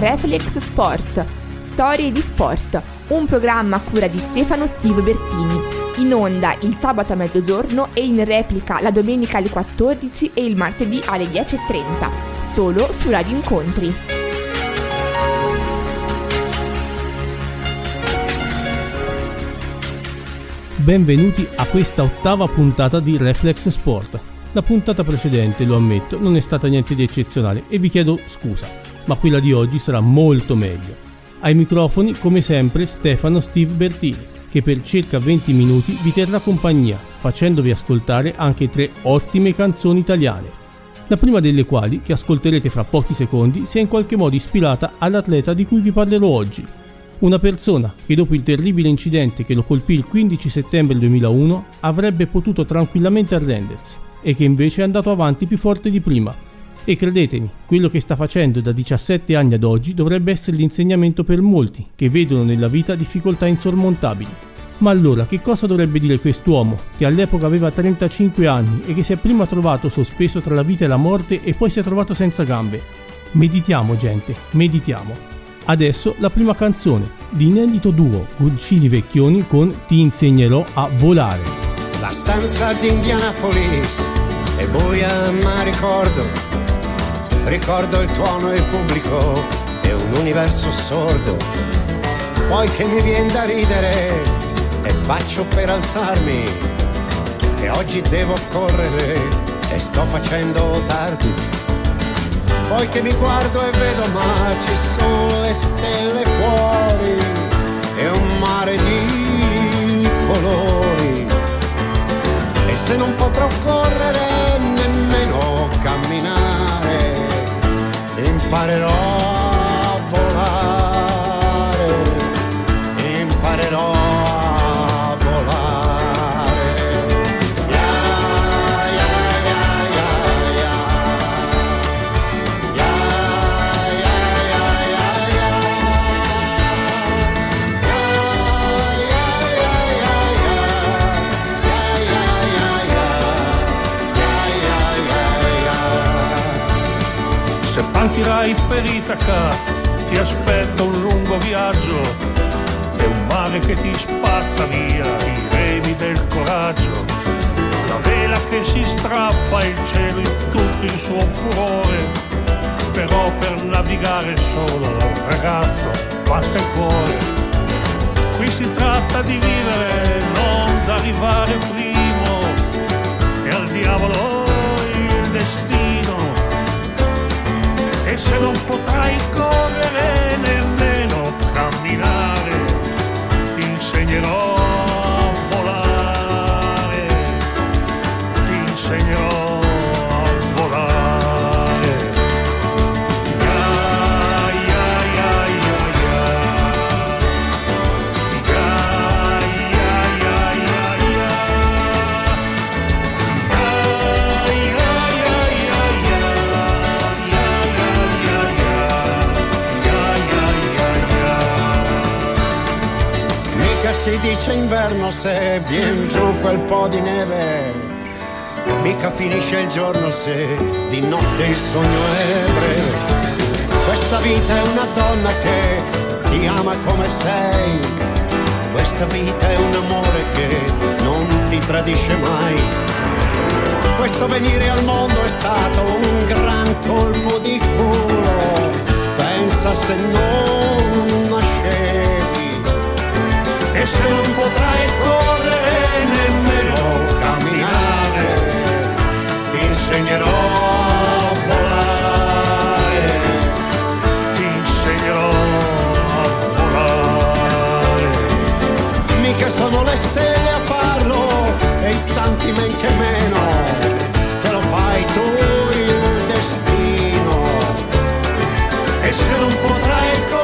Reflex Sport, storie di sport, un programma a cura di Stefano Steve Bertini, in onda il sabato a mezzogiorno e in replica la domenica alle 14 e il martedì alle 10:30, solo su Radio Incontri. Benvenuti a questa 8ª puntata di Reflex Sport. La puntata precedente, lo ammetto, non è stata niente di eccezionale e vi chiedo scusa, ma quella di oggi sarà molto meglio. Ai microfoni, come sempre, Stefano Steve Bertini, che per circa 20 minuti vi terrà compagnia, facendovi ascoltare anche 3 ottime canzoni italiane. La prima delle quali, che ascolterete fra pochi secondi, si è in qualche modo ispirata all'atleta di cui vi parlerò oggi. Una persona che dopo il terribile incidente che lo colpì il 15 settembre 2001 avrebbe potuto tranquillamente arrendersi e che invece è andato avanti più forte di prima. E credetemi, quello che sta facendo da 17 anni ad oggi dovrebbe essere l'insegnamento per molti che vedono nella vita difficoltà insormontabili. Ma allora che cosa dovrebbe dire quest'uomo che all'epoca aveva 35 anni e che si è prima trovato sospeso tra la vita e la morte e poi si è trovato senza gambe? Meditiamo, gente, meditiamo. Adesso la prima canzone, l'inedito duo Guccini Vecchioni con Ti insegnerò a volare. La stanza di Indianapolis è buia ma ricordo il tuono e il pubblico, è un universo sordo. Poi che mi viene da ridere e faccio per alzarmi, che oggi devo correre e sto facendo tardi. Poi che mi guardo e vedo ma ci sono le stelle fuori e un mare di colori. E se non potrò correre nemmeno camminare, imparerò a volare, imparerò a volare. Partirai per Itaca, ti aspetta un lungo viaggio e un mare che ti spazza via i remi del coraggio. La vela che si strappa, il cielo in tutto il suo furore, però per navigare solo, ragazzo, basta il cuore. Qui si tratta di vivere, non d'arrivare primo, e al diavolo il destino. E se non potrai correre nemmeno camminare, ti insegnerò a volare, ti insegnerò a volare. Ya, ya, ya, ya, ya. Ya, ya, ya, ya, ya. Si dice inverno se vien giù quel po' di neve, mica finisce il giorno se di notte il sogno è breve. Questa vita è una donna che ti ama come sei, questa vita è un amore che non ti tradisce mai. Questo venire al mondo è stato un gran colpo di culo, pensa se non nascevi. E se non potrai correre nemmeno camminare, ti insegnerò a volare, ti insegnerò a volare. Mica sono le stelle a farlo e i santi men che meno, te lo fai tu il destino. E se non potrai correre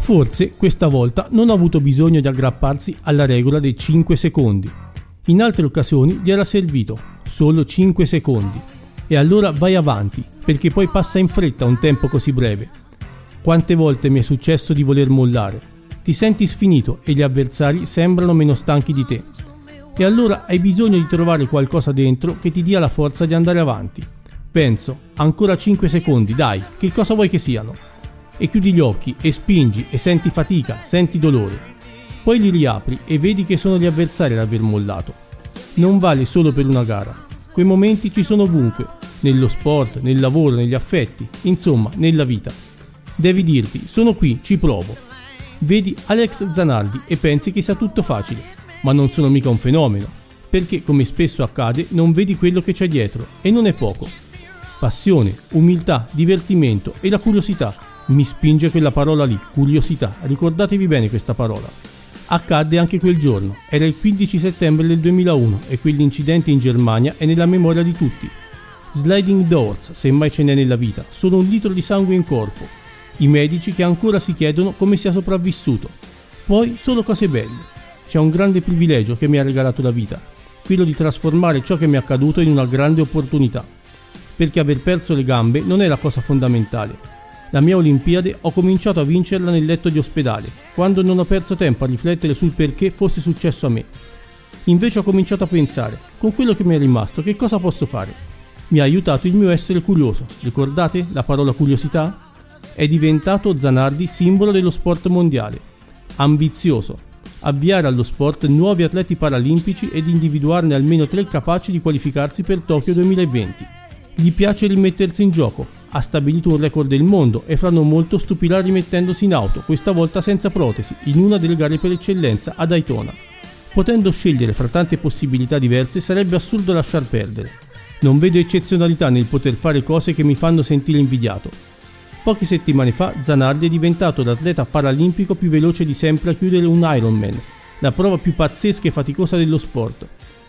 Forse questa volta non ha avuto bisogno di aggrapparsi alla regola dei 5 secondi. In altre occasioni gli era servito solo 5 secondi. E allora vai avanti, perché poi passa in fretta un tempo così breve. Quante volte mi è successo di voler mollare? Ti senti sfinito e gli avversari sembrano meno stanchi di te. E allora hai bisogno di trovare qualcosa dentro che ti dia la forza di andare avanti. Penso, ancora 5 secondi, dai, che cosa vuoi che siano? E chiudi gli occhi e spingi e senti fatica, senti dolore. Poi li riapri e vedi che sono gli avversari ad aver mollato. Non vale solo per una gara. Quei momenti ci sono ovunque, nello sport, nel lavoro, negli affetti, insomma, nella vita. Devi dirti, sono qui, ci provo. Vedi Alex Zanardi e pensi che sia tutto facile, ma non sono mica un fenomeno, perché come spesso accade non vedi quello che c'è dietro, e non è poco. Passione, umiltà, divertimento e la curiosità. Mi spinge quella parola lì, curiosità, ricordatevi bene questa parola. Accadde anche quel giorno, era il 15 settembre del 2001 e quell'incidente in Germania è nella memoria di tutti. Sliding doors, se mai ce n'è nella vita, solo 1 litro di sangue in corpo. I medici che ancora si chiedono come sia sopravvissuto. Poi solo cose belle. C'è un grande privilegio che mi ha regalato la vita, quello di trasformare ciò che mi è accaduto in una grande opportunità. Perché aver perso le gambe non è la cosa fondamentale. La mia Olimpiade ho cominciato a vincerla nel letto di ospedale, quando non ho perso tempo a riflettere sul perché fosse successo a me. Invece ho cominciato a pensare, con quello che mi è rimasto, che cosa posso fare? Mi ha aiutato il mio essere curioso. Ricordate la parola curiosità? È diventato Zanardi simbolo dello sport mondiale. Ambizioso. Avviare allo sport nuovi atleti paralimpici ed individuarne almeno 3 capaci di qualificarsi per Tokyo 2020. Gli piace rimettersi in gioco. Ha stabilito un record del mondo e fra non molto stupirà rimettendosi in auto, questa volta senza protesi, in una delle gare per eccellenza a Daytona. Potendo scegliere fra tante possibilità diverse, sarebbe assurdo lasciar perdere. Non vedo eccezionalità nel poter fare cose che mi fanno sentire invidiato. Poche settimane fa Zanardi è diventato l'atleta paralimpico più veloce di sempre a chiudere un Ironman, la prova più pazzesca e faticosa dello sport.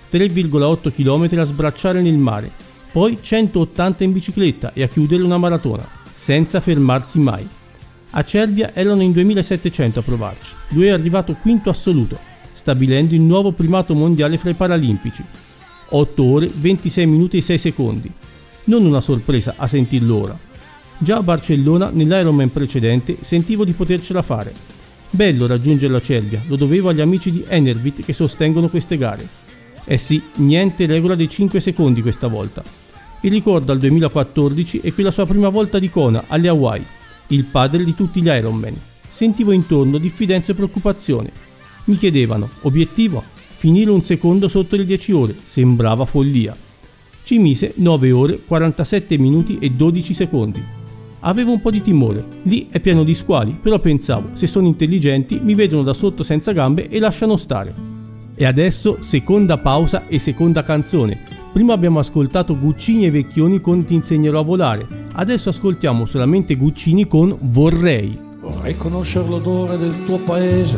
3,8 km a sbracciare nel mare, poi 180 in bicicletta e a chiudere una maratona, senza fermarsi mai. A Cervia erano in 2700 a provarci. Lui è arrivato quinto assoluto, stabilendo il nuovo primato mondiale fra i paralimpici. 8 ore, 26 minuti e 6 secondi. Non una sorpresa a sentirlo ora. Già a Barcellona, nell'Ironman precedente, sentivo di potercela fare. Bello raggiungere la Cervia, lo dovevo agli amici di Enervit che sostengono queste gare. Eh sì, niente regola dei 5 secondi questa volta. Il ricordo al 2014 e quella sua prima volta di Kona alle Hawaii, il padre di tutti gli Ironman. Sentivo intorno diffidenza e preoccupazione. Mi chiedevano, obiettivo? Finire un secondo sotto le 10 ore, sembrava follia. Ci mise 9 ore, 47 minuti e 12 secondi. Avevo un po' di timore, lì è pieno di squali, però pensavo, se sono intelligenti mi vedono da sotto senza gambe e lasciano stare. E adesso seconda pausa e seconda canzone. Prima abbiamo ascoltato Guccini e Vecchioni con Ti insegnerò a volare. Adesso ascoltiamo solamente Guccini con Vorrei. Vorrei conoscere l'odore del tuo paese,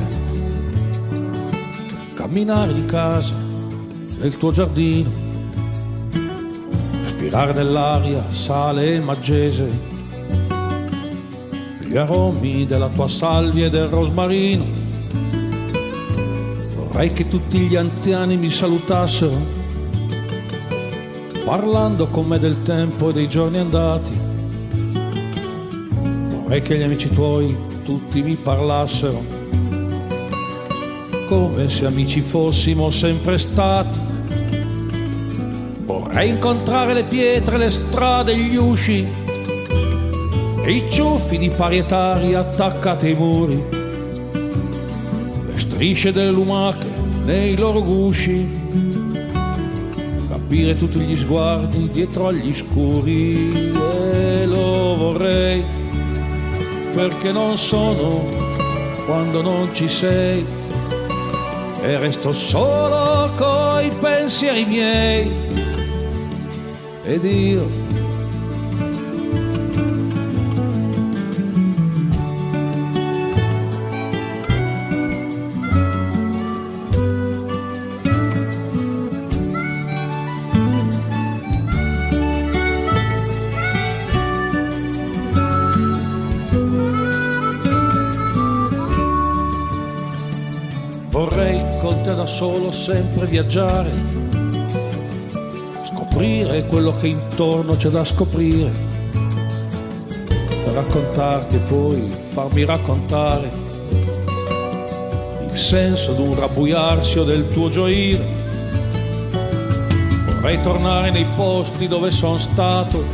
camminare di casa nel tuo giardino, respirare nell'aria sale e maggese, gli aromi della tua salvia e del rosmarino. Vorrei che tutti gli anziani mi salutassero, parlando con me del tempo e dei giorni andati. Vorrei che gli amici tuoi tutti mi parlassero, come se amici fossimo sempre stati. Vorrei incontrare le pietre, le strade, gli usci e i ciuffi di parietari attaccati ai muri, strisce delle lumache nei loro gusci, capire tutti gli sguardi dietro agli scuri. E lo vorrei perché non sono quando non ci sei e resto solo coi pensieri miei. Ed io Vorrei con te da solo sempre viaggiare, scoprire quello che intorno c'è da scoprire, per raccontarti e poi farmi raccontare il senso d'un rabbuiarsi o del tuo gioire. Vorrei tornare nei posti dove sono stato,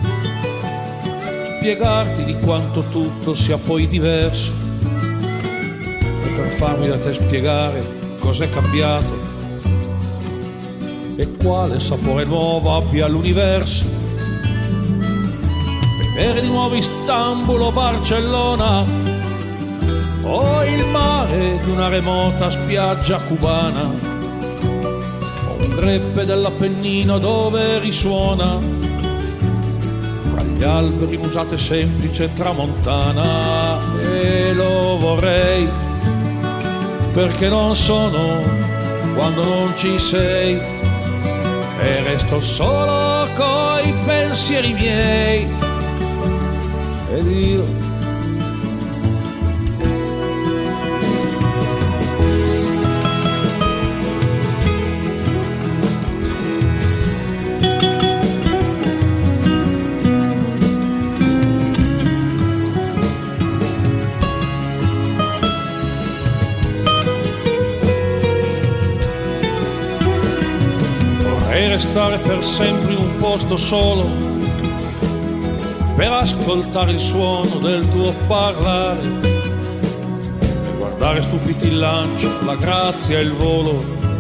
spiegarti di quanto tutto sia poi diverso, per farmi da te spiegare cos'è cambiato e quale sapore nuovo abbia l'universo. Vedere di nuovo Istanbul o Barcellona, o il mare di una remota spiaggia cubana, o un greppe dell'Appennino dove risuona fra gli alberi musate semplice tramontana. E lo vorrei perché non sono quando non ci sei, e resto solo coi pensieri miei. Ed io restare per sempre in un posto solo, per ascoltare il suono del tuo parlare, per guardare stupiti il lancio, la grazia e il volo,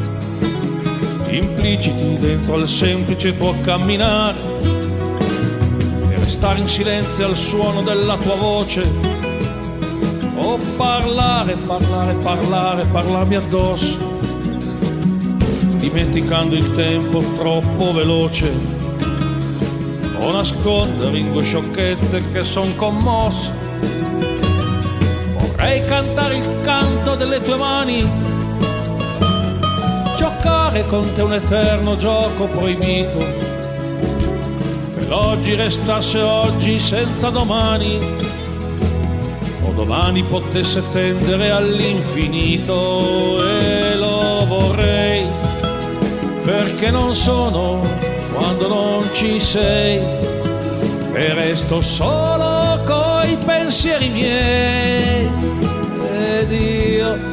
impliciti dentro al semplice tuo camminare, per restare in silenzio al suono della tua voce, o parlarmi addosso, dimenticando il tempo troppo veloce, o nascondere in due sciocchezze che son commosse. Vorrei cantare il canto delle tue mani, giocare con te un eterno gioco proibito, che l'oggi restasse oggi senza domani, o domani potesse tendere all'infinito. E lo vorrei perché non sono quando non ci sei, e resto solo coi pensieri miei. Ed io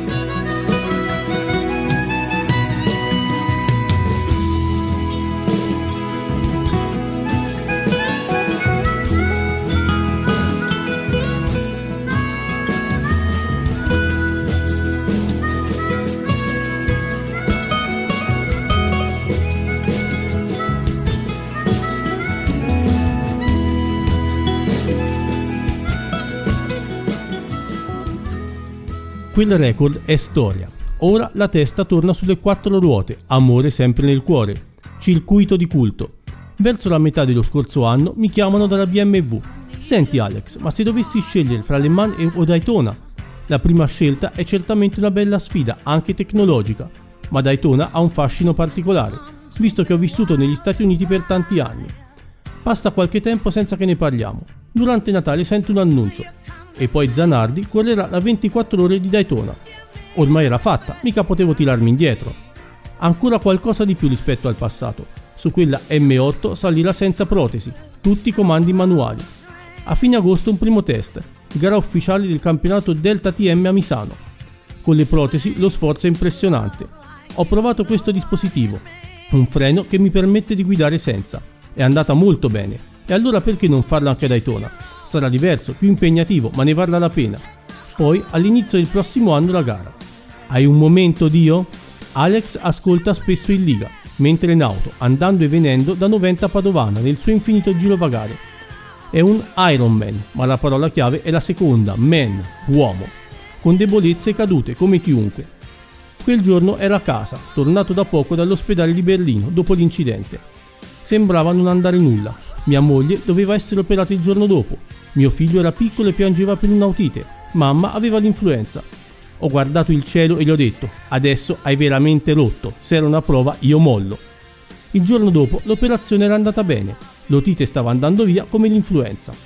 Quel record è storia. Ora la testa torna sulle quattro ruote, amore sempre nel cuore. Circuito di culto. Verso la metà dello scorso anno mi chiamano dalla BMW. Senti Alex, ma se dovessi scegliere fra Le Mans o Daytona? La prima scelta è certamente una bella sfida, anche tecnologica, ma Daytona ha un fascino particolare, visto che ho vissuto negli Stati Uniti per tanti anni. Passa qualche tempo senza che ne parliamo. Durante Natale sento un annuncio. E poi Zanardi correrà la 24 ore di Daytona. Ormai era fatta, mica potevo tirarmi indietro. Ancora qualcosa di più rispetto al passato. Su quella M8 salirà senza protesi, tutti comandi manuali. A fine agosto un primo test, gara ufficiale del campionato Delta TM a Misano. Con le protesi lo sforzo è impressionante. Ho provato questo dispositivo, un freno che mi permette di guidare senza. È andata molto bene, e allora perché non farlo anche a Daytona? Sarà diverso, più impegnativo, ma ne varrà la pena. Poi, all'inizio del prossimo anno, la gara. Hai un momento, Dio? Alex ascolta spesso in Liga, mentre in auto, andando e venendo da Noventa a Padovana, nel suo infinito girovagare. È un Ironman, ma la parola chiave è la seconda, man, uomo, con debolezze e cadute, come chiunque. Quel giorno era a casa, tornato da poco dall'ospedale di Berlino, dopo l'incidente. Sembrava non andare nulla. Mia moglie doveva essere operata il giorno dopo. Mio figlio era piccolo e piangeva per un'autite. Mamma aveva l'influenza. Ho guardato il cielo e gli ho detto: adesso hai veramente rotto, se era una prova io mollo. Il giorno dopo l'operazione era andata bene, l'otite stava andando via come l'influenza.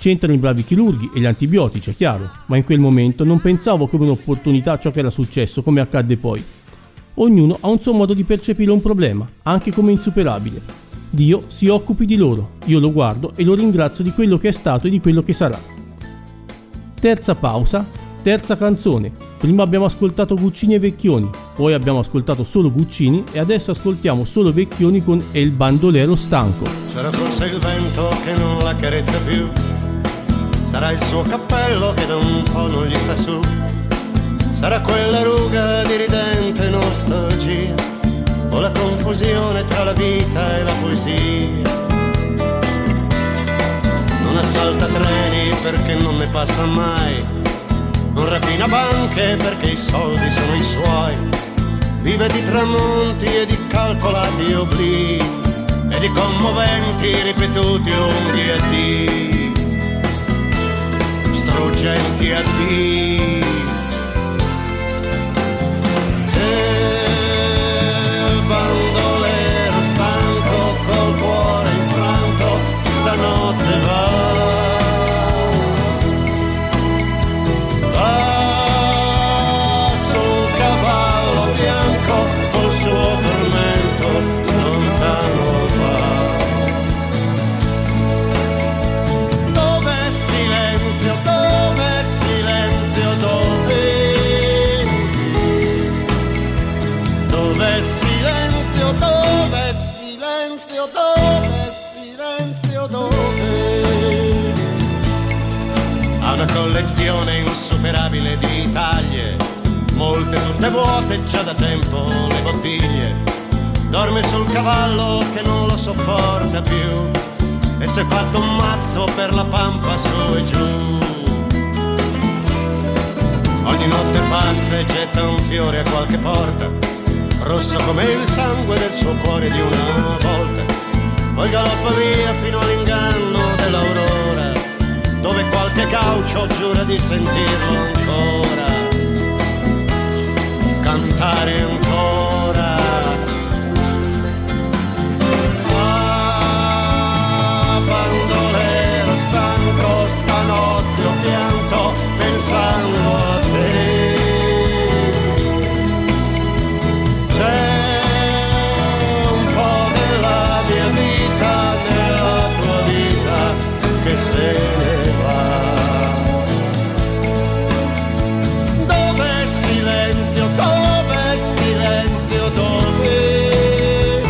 C'entrano i bravi chirurghi e gli antibiotici, è chiaro, ma in quel momento non pensavo come un'opportunità ciò che era successo, come accadde poi. Ognuno ha un suo modo di percepire un problema, anche come insuperabile. Dio si occupi di loro, io lo guardo e lo ringrazio di quello che è stato e di quello che sarà. Terza pausa, terza canzone. Prima abbiamo ascoltato Guccini e Vecchioni, poi abbiamo ascoltato solo Guccini e adesso ascoltiamo solo Vecchioni con E il bandolero stanco. Sarà forse il vento che non la carezza più, sarà il suo cappello che da un po' non gli sta su, sarà quella ruga di ridente nostalgia, o la confusione tra la vita e la poesia. Non assalta treni perché non ne passa mai, non rapina banche perché i soldi sono i suoi, vive di tramonti e di calcolati oblii e di commoventi ripetuti lunghi addii, struggenti addii. E il bandolero stanco col cuore infranto stanotte va sul cavallo bianco col suo tormento lontano va. Dov'è silenzio, dov'è silenzio, dov'è silenzio, dov'è silenzio, dov'è silenzio, dove? Ha una collezione insuperabile di taglie, molte tutte vuote già da tempo le bottiglie. Dorme sul cavallo che non lo sopporta più e si è fatto un mazzo per la pampa su e giù. Ogni notte passa e getta un fiore a qualche porta, rosso come il sangue del suo cuore di una volta. Poi galoppa via fino all'inganno dell'aurora, dove qualche gaucho giura di sentirlo ancora, cantare ancora. Ah, bandolero stanco, stanotte ho pianto pensando a te. Che se ne va. Dov'è silenzio, dov'è silenzio, dove?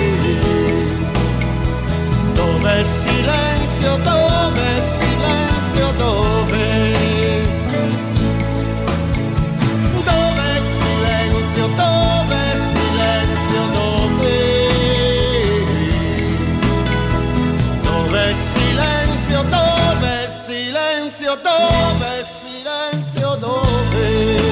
Dov'è silenzio, dov'è silenzio, dove? Dov'è silenzio, dov'è silenzio, dove? Dov'è silenzio, dov'è silenzio, dov'è silenzio, dove?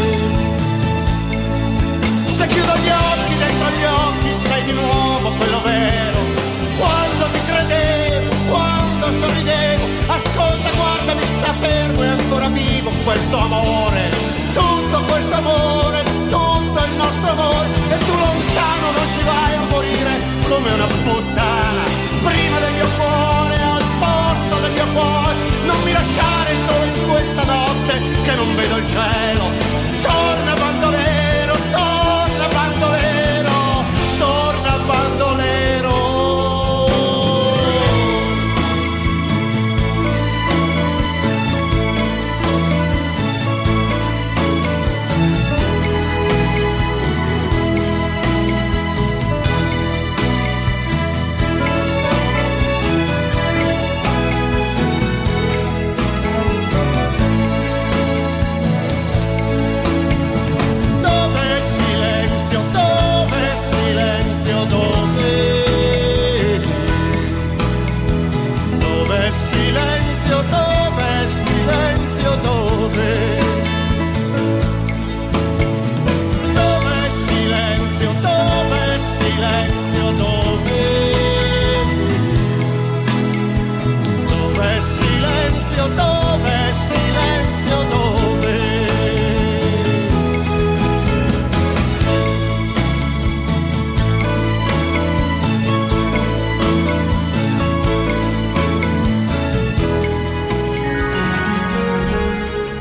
Se chiudo gli occhi, dentro gli occhi sei di nuovo quello vero. Quando ti credevo, quando sorridevo, ascolta, guarda, mi sta fermo e ancora vivo questo amore, tutto questo amore, tutto il nostro amore. E tu lontano non ci vai a morire come una puttana, prima del mio cuore, al posto del mio cuore. Non mi lasciare solo in questa notte che non vedo il cielo. Torna bandolero, torna bandolero, torna bandolero.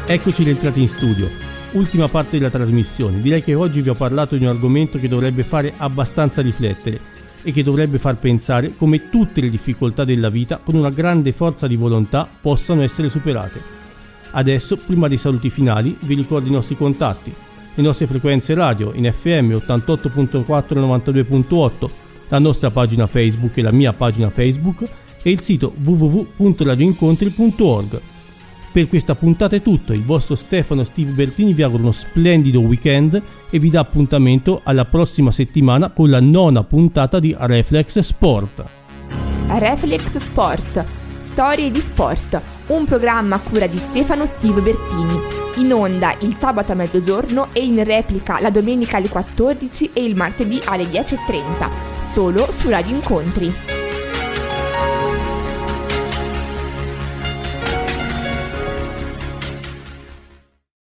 Eccoci rientrati in studio. Ultima parte della trasmissione. Direi che oggi vi ho parlato di un argomento che dovrebbe fare abbastanza riflettere e che dovrebbe far pensare come tutte le difficoltà della vita con una grande forza di volontà possano essere superate. Adesso, prima dei saluti finali, vi ricordo i nostri contatti, le nostre frequenze radio in FM 88.4 e 92.8, la nostra pagina Facebook e la mia pagina Facebook e il sito www.radioincontri.org. Per questa puntata è tutto, il vostro Stefano Steve Bertini vi augura uno splendido weekend e vi dà appuntamento alla prossima settimana con la 9ª puntata di Reflex Sport. Reflex Sport, storie di sport, un programma a cura di Stefano Steve Bertini, in onda il sabato a mezzogiorno e in replica la domenica alle 14 e il martedì alle 10:30, solo su Radio Incontri.